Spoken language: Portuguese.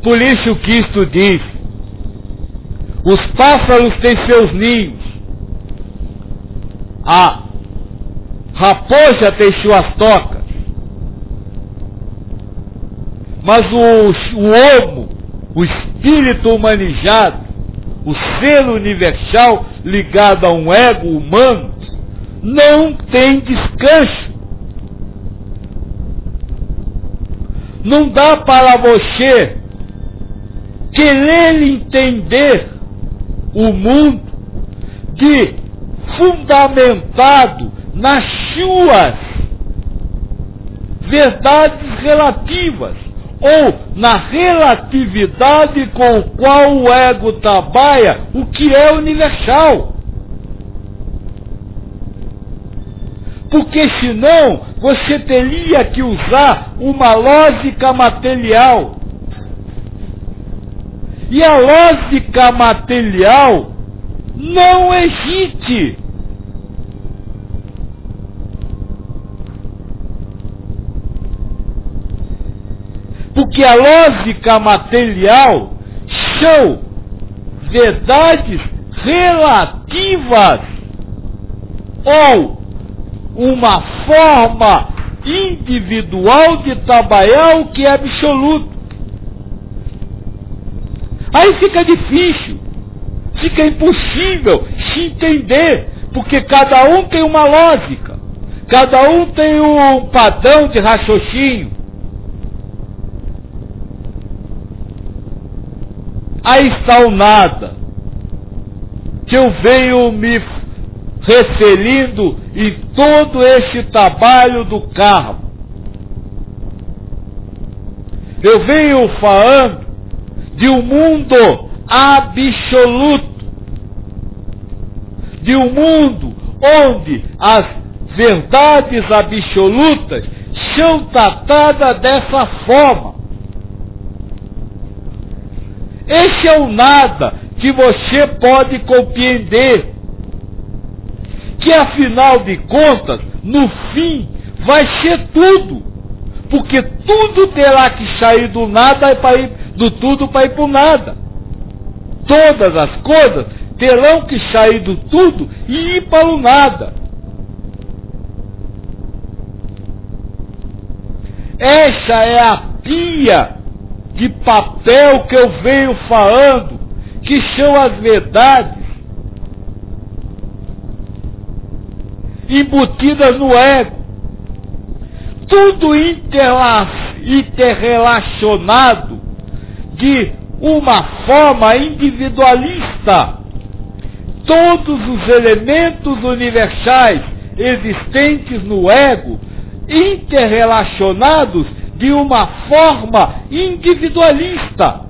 Por isso Cristo diz: os pássaros têm seus ninhos, a raposa tem suas tocas, mas o homo, o espírito humanizado, o ser universal ligado a um ego humano, não tem descanso. Não dá para você querer entender o mundo fundamentado nas suas verdades relativas, ou na relatividade com o qual o ego trabalha o que é universal. Porque senão você teria que usar uma lógica material. E a lógica material não existe. Porque a lógica material são verdades relativas ou uma forma individual de trabalhar o que é absoluto. Aí fica difícil, fica impossível se entender, porque cada um tem uma lógica, cada um tem um padrão de raciocínio. Aí está o nada, que eu venho me referindo em todo esse trabalho do karma. Eu venho falando de um mundo absoluto, de um mundo onde as verdades absolutas são tratadas dessa forma. Esse é o nada que você pode compreender, que afinal de contas, no fim, vai ser tudo, porque tudo terá que sair do nada para ir do tudo para ir para o nada. Todas as coisas terão que sair do tudo e ir para o nada. Essa é a pia de papel que eu venho falando, que são as verdades embutidas no ego, tudo interrelacionado de uma forma individualista. Todos os elementos universais existentes no ego interrelacionados de uma forma individualista.